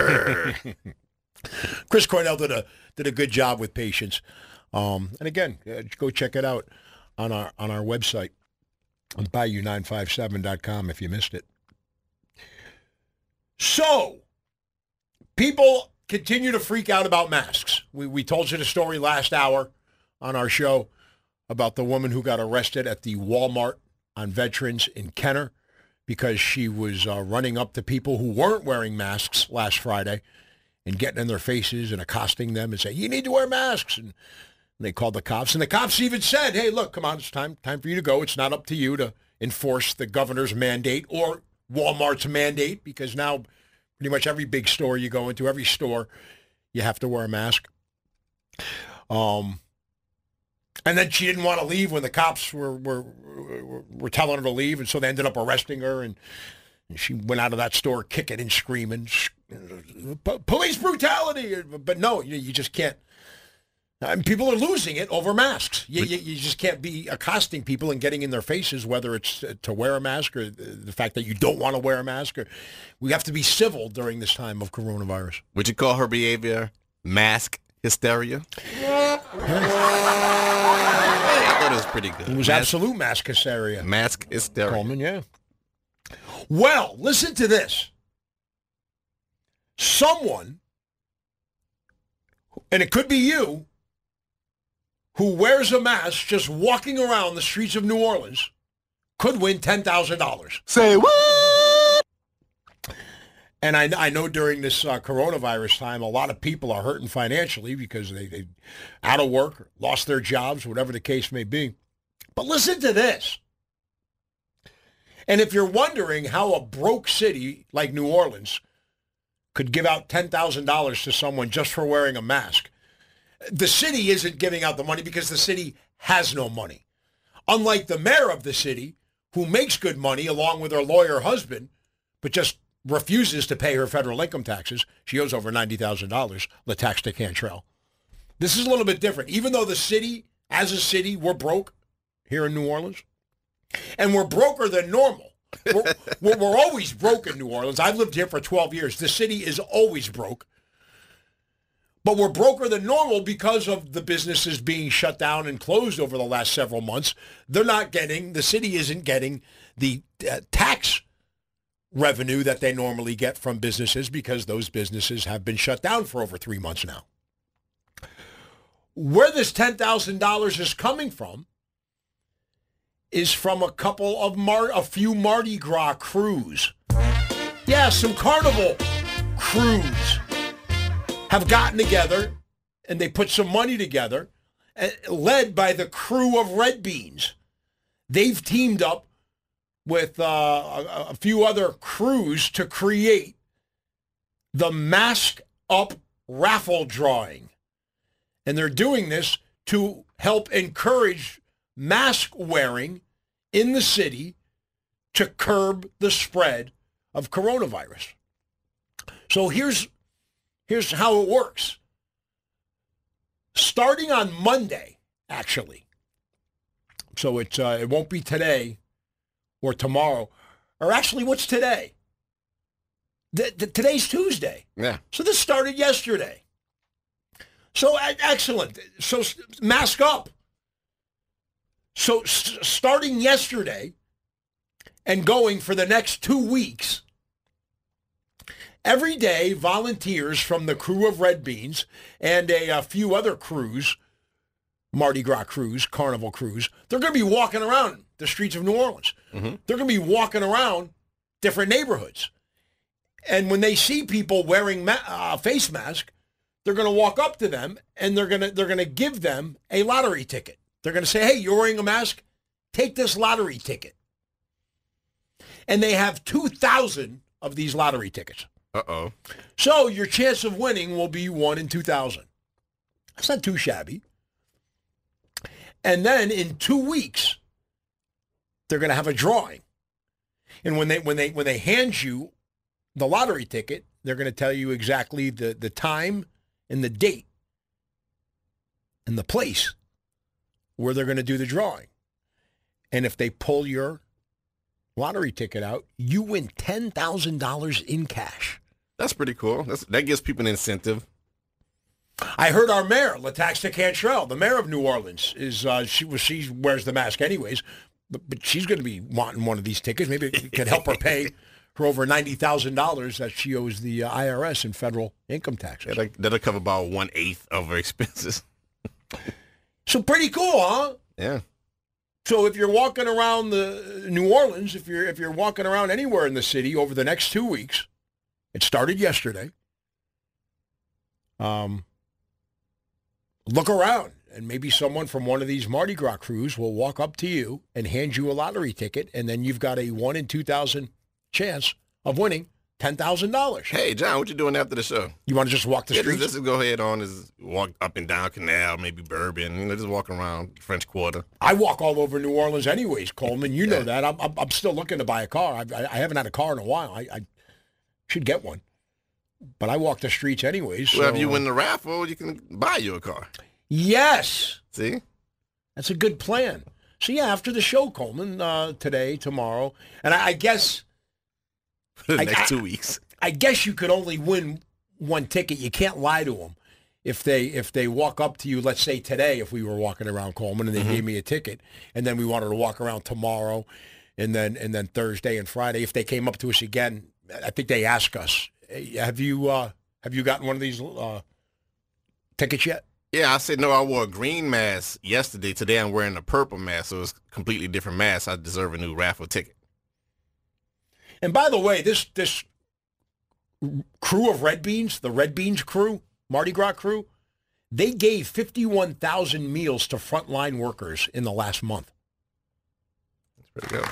D: Chris Cornell did a good job with Patience. And again, go check it out on our website on Bayou957.com if you missed it. So, people continue to freak out about masks. We told you the story last hour on our show about the woman who got arrested at the Walmart on Veterans in Kenner because she was running up to people who weren't wearing masks last Friday and getting in their faces and accosting them and saying, you need to wear masks. And they called the cops. And the cops even said, hey, look, come on, it's time for you to go. It's not up to you to enforce the governor's mandate or Walmart's mandate, because now pretty much every big store you go into, every store, you have to wear a mask. And then she didn't want to leave when the cops were telling her to leave, and so they ended up arresting her, and she went out of that store kicking and screaming, police brutality. But no, you just can't. People are losing it over masks. You just can't be accosting people and getting in their faces, whether it's to wear a mask or the fact that you don't want to wear a mask. We have to be civil during this time of coronavirus.
E: Would you call her behavior mask hysteria? I thought it was pretty good.
D: It was absolute mask hysteria.
E: Mask hysteria.
D: Coleman, yeah. Well, listen to this. Someone, and it could be you, who wears a mask just walking around the streets of New Orleans could win $10,000.
J: Say what?
D: And I know during this coronavirus time, a lot of people are hurting financially because they out of work, lost their jobs, whatever the case may be. But listen to this. And if you're wondering how a broke city like New Orleans could give out $10,000 to someone just for wearing a mask, the city isn't giving out the money because the city has no money. Unlike the mayor of the city, who makes good money along with her lawyer husband, but just refuses to pay her federal income taxes. She owes over $90,000, the tax to Cantrell. This is a little bit different. Even though the city, as a city, we're broke here in New Orleans, and we're broker than normal. We're always broke in New Orleans. I've lived here for 12 years. The city is always broke. But we're broker than normal because of the businesses being shut down and closed over the last several months. The city isn't getting the tax revenue that they normally get from businesses because those businesses have been shut down for over 3 months now. Where this $10,000 is coming from is from a few Mardi Gras crews. Yeah, some carnival crews have gotten together and they put some money together, led by the crew of Red Beans. They've teamed up with a few other crews to create the Mask Up raffle drawing. And they're doing this to help encourage mask wearing in the city to curb the spread of coronavirus. So here's how it works. Starting on Monday, actually. So it won't be today or tomorrow. Or actually, what's today? Today's Tuesday.
E: Yeah.
D: So this started yesterday. So excellent. So mask up. So starting yesterday, and going for the next 2 weeks. Every day, volunteers from the crew of Red Beans and a few other crews, Mardi Gras crews, Carnival crews, they're going to be walking around the streets of New Orleans. Mm-hmm. They're going to be walking around different neighborhoods. And when they see people wearing face masks, they're going to walk up to them and they're going to give them a lottery ticket. They're going to say, hey, you're wearing a mask? Take this lottery ticket. And they have 2,000 of these lottery tickets.
E: Uh-oh.
D: So your chance of winning will be 1 in 2,000. That's not too shabby. And then in 2 weeks, they're going to have a drawing. And when they hand you the lottery ticket, they're going to tell you exactly the time and the date and the place where they're going to do the drawing. And if they pull your lottery ticket out, you win $10,000 in cash.
E: That's pretty cool. That gives people an incentive.
D: I heard our mayor, Lataxa Cantrell, the mayor of New Orleans, is she wears the mask anyways, but she's going to be wanting one of these tickets. Maybe it could help her pay her over $90,000 that she owes the IRS in federal income taxes.
E: Yeah, that'll cover about 1/8 of her expenses.
D: So pretty cool, huh?
E: Yeah.
D: So if you're walking around the New Orleans, if you're walking around anywhere in the city over the next 2 weeks, it started yesterday. Look around, and maybe someone from one of these Mardi Gras crews will walk up to you and hand you a lottery ticket, and then you've got a 1 in 2,000 chance of winning $10,000.
E: Hey, John, what you doing after the show?
D: You want to just walk the streets?
E: Just go ahead on, just walk up and down Canal, maybe Bourbon, just walk around French Quarter.
D: I walk all over New Orleans anyways, Coleman. You know that. I'm still looking to buy a car. I haven't had a car in a while. I should get one. But I walk the streets anyways.
E: Well,
D: so,
E: if you win the raffle, you can buy you a car.
D: Yes.
E: See?
D: That's a good plan. So, yeah, after the show, Coleman, today, tomorrow, and I guess...
E: For the next 2 weeks.
D: I guess you could only win one ticket. You can't lie to them. If they walk up to you, let's say today, if we were walking around Coleman and they gave me a ticket, and then we wanted to walk around tomorrow, and then Thursday and Friday, if they came up to us again, I think they ask us, hey, have you gotten one of these tickets yet?
E: Yeah, I said no. I wore a green mask yesterday. Today I'm wearing a purple mask, so it's a completely different mask. I deserve a new raffle ticket.
D: And by the way, this crew of Red Beans, the Red Beans crew, Mardi Gras crew, they gave 51,000 meals to frontline workers in the last month.
E: That's pretty good.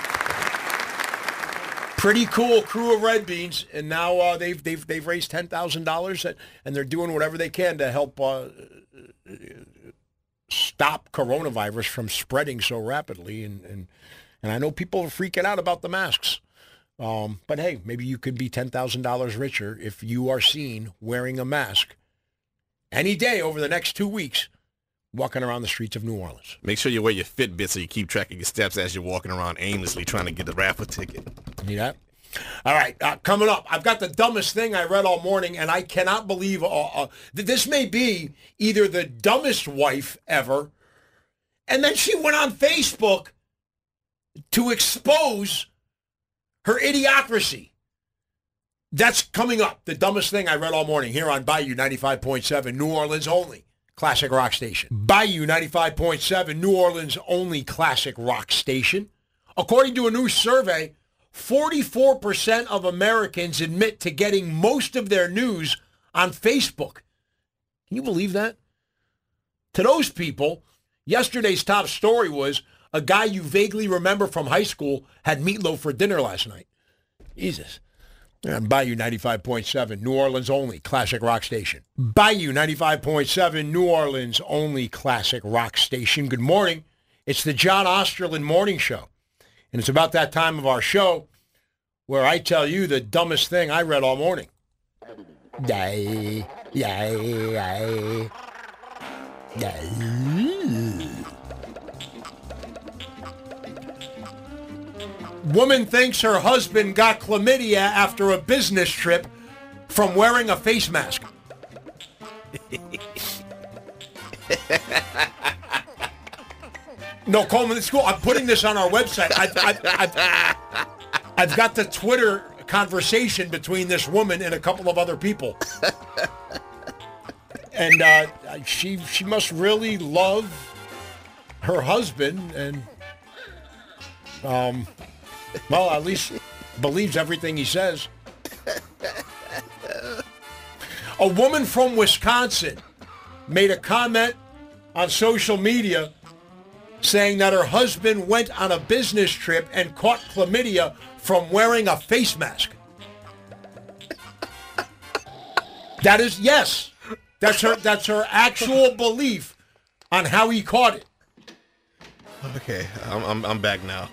D: Pretty cool crew of Red Beans, and now they've raised $10,000, and they're doing whatever they can to help stop coronavirus from spreading so rapidly. And I know people are freaking out about the masks. But hey, maybe you could be $10,000 richer if you are seen wearing a mask any day over the next 2 weeks, walking around the streets of New Orleans.
E: Make sure you wear your Fitbit so you keep track of your steps as you're walking around aimlessly trying to get the raffle ticket.
D: See that? All right, coming up, I've got the dumbest thing I read all morning, and I cannot believe this may be either the dumbest wife ever, and then she went on Facebook to expose her idiocracy. That's coming up. The dumbest thing I read all morning here on Bayou 95.7, New Orleans only classic rock station. Bayou 95.7, New Orleans only classic rock station. According to a new survey, 44% of Americans admit to getting most of their news on Facebook. Can you believe that? To those people, yesterday's top story was a guy you vaguely remember from high school had meatloaf for dinner last night. Jesus. On Bayou 95.7, New Orleans only classic rock station. Bayou 95.7, New Orleans only classic rock station. Good morning. It's the John Osterland Morning Show. And it's about that time of our show where I tell you the dumbest thing I read all morning. Woman thinks her husband got chlamydia after a business trip from wearing a face mask. No, Coleman, it's cool. I'm putting this on our website. I've got the Twitter conversation between this woman and a couple of other people. And she must really love her husband and, well, at least believes everything he says. A woman from Wisconsin made a comment on social media saying that her husband went on a business trip and caught chlamydia from wearing a face mask. That is, yes, that's her actual belief on how he caught it.
E: Okay, I'm back now.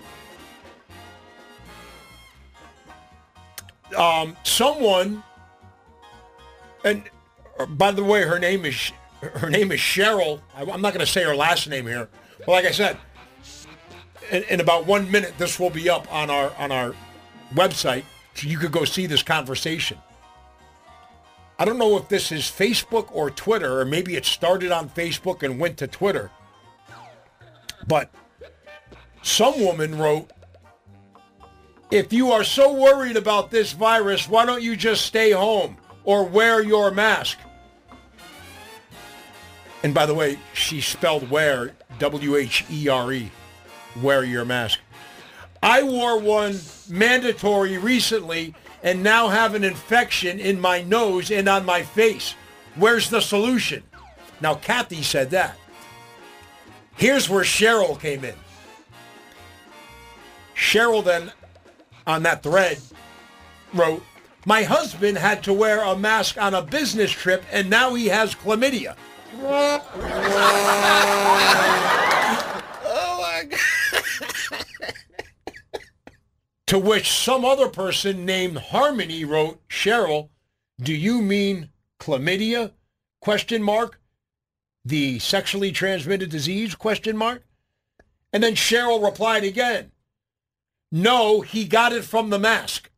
D: Someone, and by the way, her name is Cheryl. I'm not going to say her last name here. But like I said, in about 1 minute, this will be up on our website, so you could go see this conversation. I don't know if this is Facebook or Twitter, or maybe it started on Facebook and went to Twitter. But some woman wrote, "If you are so worried about this virus, why don't you just stay home or wear your mask?" And by the way, she spelled wear, W-H-E-R-E, wear your mask. "I wore one mandatory recently and now have an infection in my nose and on my face. Where's the solution?" Now, Kathy said that. Here's where Cheryl came in. Cheryl then, on that thread, wrote, "My husband had to wear a mask on a business trip and now he has chlamydia."
E: Oh my God.
D: To which some other person named Harmony wrote, "Cheryl, do you mean chlamydia? Question mark. The sexually transmitted disease? Question mark." And then Cheryl replied again, "No, he got it from the mask."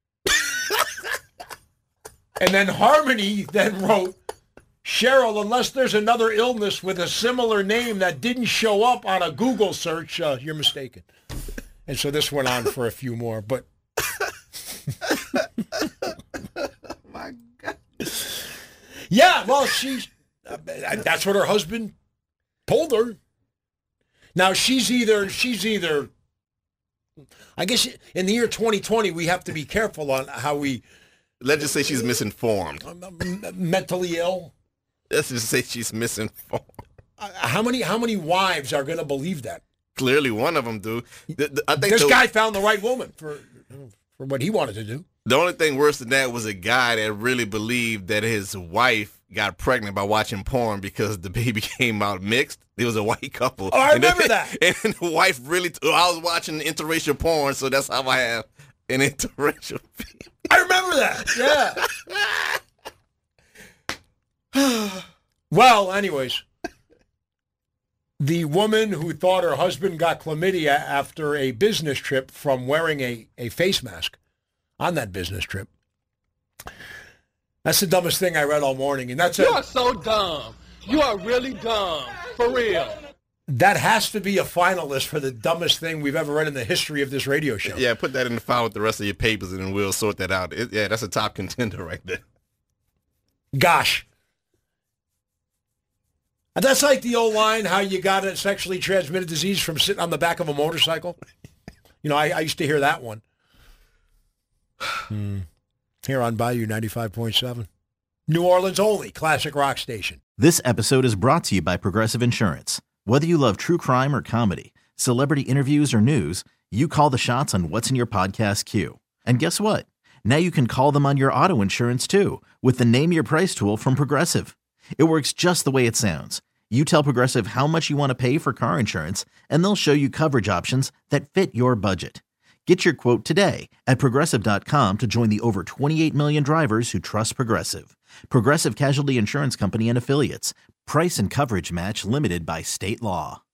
D: And then Harmony then wrote, "Cheryl, unless there's another illness with a similar name that didn't show up on a Google search, you're mistaken." And so this went on for a few more, but
E: My God.
D: yeah, well, that's what her husband told her. Now she's either, I guess in the year 2020, we have to be careful on how we.
E: Let's just say she's misinformed.
D: Mentally ill.
E: Let's just say she's misinformed.
D: How many wives are going to believe that?
E: Clearly, one of them do. I think
D: this guy found the right woman for what he wanted to do.
E: The only thing worse than that was a guy that really believed that his wife got pregnant by watching porn because the baby came out mixed. It was a white couple.
D: Oh, I remember that.
E: And the wife really, I was watching interracial porn, so that's how I have an interracial baby.
D: I remember that, yeah. Well, anyways, the woman who thought her husband got chlamydia after a business trip from wearing a face mask on that business trip. That's the dumbest thing I read all morning. And
M: You are so dumb. You are really dumb. For real.
D: That has to be a finalist for the dumbest thing we've ever read in the history of this radio show.
E: Yeah, put that in the file with the rest of your papers and then we'll sort that out. Yeah, that's a top contender right there.
D: Gosh. And that's like the old line, how you got a sexually transmitted disease from sitting on the back of a motorcycle. You know, I used to hear that one. Here on Bayou 95.7. New Orleans only classic rock station.
C: This episode is brought to you by Progressive Insurance. Whether you love true crime or comedy, celebrity interviews or news, you call the shots on what's in your podcast queue. And guess what? Now you can call them on your auto insurance too with the Name Your Price tool from Progressive. It works just the way it sounds. You tell Progressive how much you want to pay for car insurance, and they'll show you coverage options that fit your budget. Get your quote today at Progressive.com to join the over 28 million drivers who trust Progressive. Progressive Casualty Insurance Company and Affiliates. Price and coverage match limited by state law.